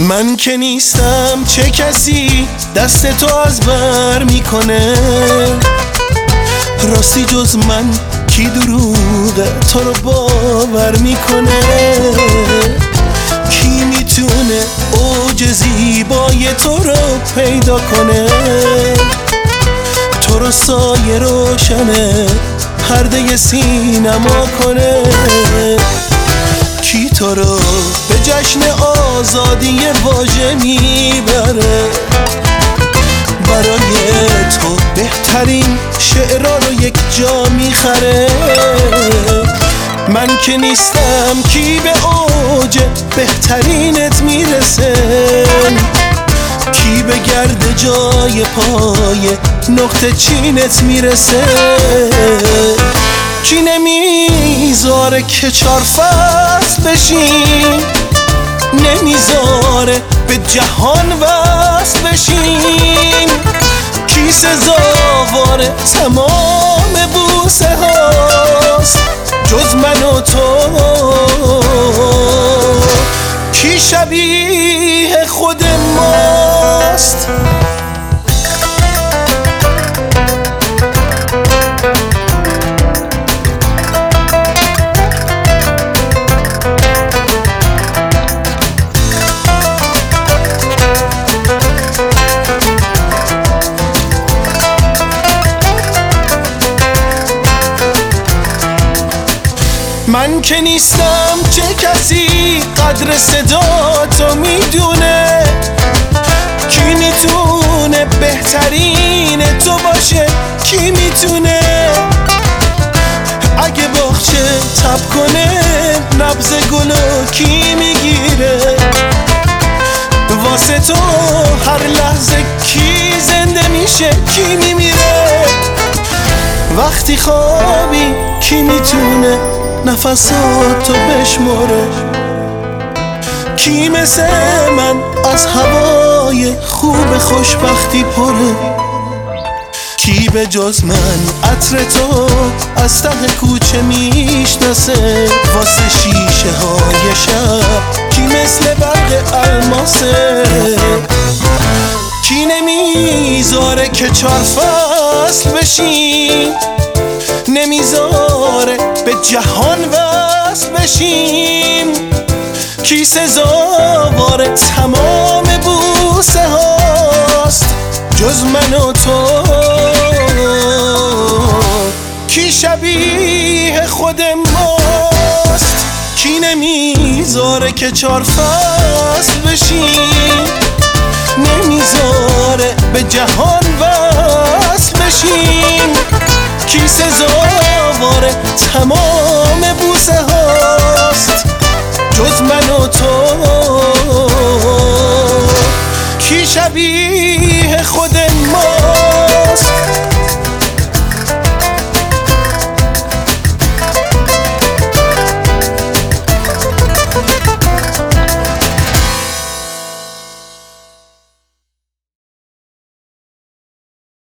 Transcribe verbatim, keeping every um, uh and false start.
من که نیستم چه کسی دست تو از بر میکنه؟ راستی جز من کی دروغه تو رو باور میکنه؟ کی میتونه اوج زیبای تو رو پیدا کنه؟ تو رو سایه روشنه پرده سینما کنه؟ کی تو رو به جشن آزادی واژه میبره؟ برای تو بهترین شعرها رو یک جا میخره؟ من که نیستم کی به اوج بهترینت میرسه؟ کی به گرد جای پای نقطه چینت میرسه؟ کی نمیذاره که چار فصل بشیم؟ نمیذاره به جهان وصل بشیم؟ کی سزاوار تمام بوسه هاست جز من و تو؟ کی شبیه خود ماست؟ من که نیستم چه کسی قدر صدا تو میدونه؟ کی میتونه بهترین تو باشه؟ کی میتونه اگه باغچه تب کنه نبض گلو کی میگیره؟ واسه تو هر لحظه کی زنده میشه کی میمیره؟ وقتی خوابی کی میتونه نفساتو بشماره؟ کی مثل من از هوای خوب خوشبختی پره؟ کی به جز من عطر تو از ته کوچه میشناسه؟ واسه شیشه های شب کی مثل برق الماسه؟ کی نمیذاره که چار فصل بشیم؟ نمیذاره به جهان وصل بشیم؟ کی سزاوار تمام بوسه هاست جز من و تو؟ کی شبیه خود ماست؟ کی نمیذاره که چار فصل بشیم؟ نمیذاره به جهان وصل بشیم؟ کی سزاوار تمام بوسه هاست جز من و تو؟ کی شبیه خود